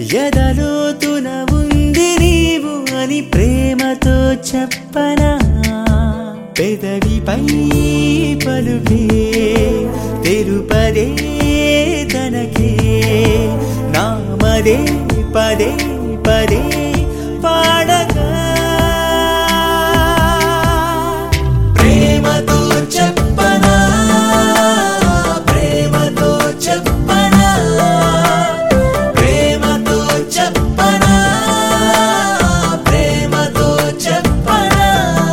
ఎదలోతున ఉంది నీవు అని ప్రేమతో చెప్పనా పెదవిపై పలుకే తెలుపదే తనకే నామదే పదే పదే పాడగా ప్రేమతో చెప్పనా ప్రేమతో చెప్పనా ప్రేమతో చెప్పనా ప్రేమతో చెప్పనా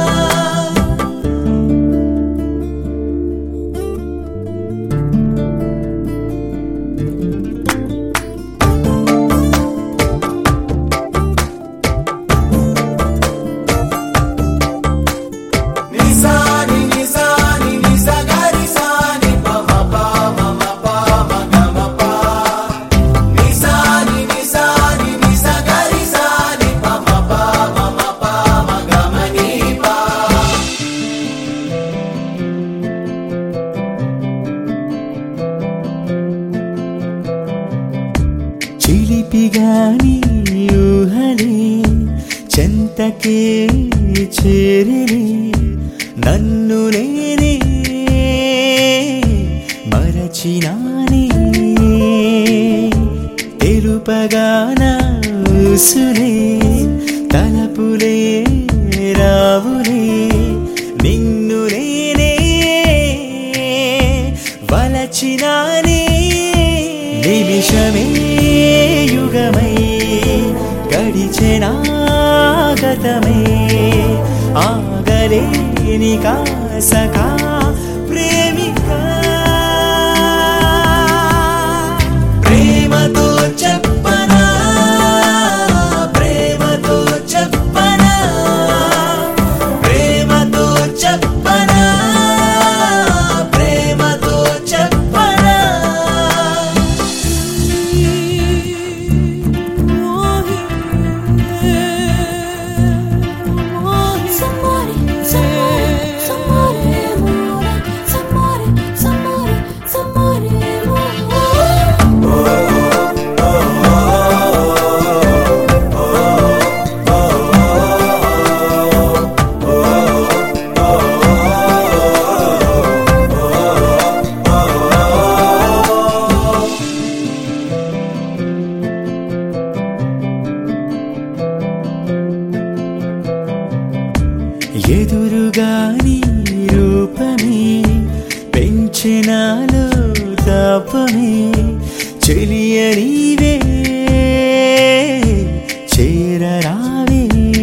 చిలిపిగాని ఊహలే చెంతకే చేరిలే నన్ను నేనే మరచినానే తెలుపగా నా ఊసులే తలపులే రావులే నిన్ను నేనే వలచినానే నిమిషమే యుగమై గడిచెనా గతమే ఆగలేని కాసకా ప్రేమిక ప్రేమతో చెప్పనా ప్రేమతో చెప్పనా ప్రేమతో చెప్పనా ప్రేమతో చెప్పనా ఎదురుగాని రూపమే పెంచెనాలో తాపమే చెలియ నీవే చేరరావే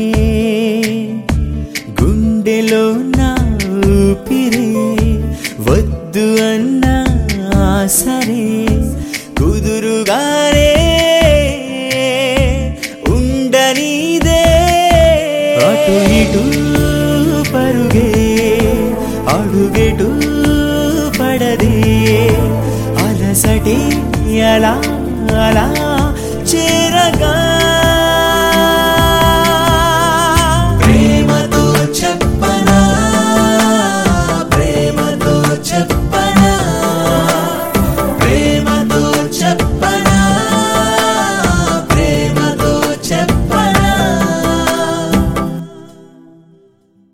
గుండెలో నా ఊపిరే వద్దు అన్నా సరే కుదురుగానే ఉండనీదే అటు ఇటు పరుగే అడుగెటు పడదే అలసటే అలా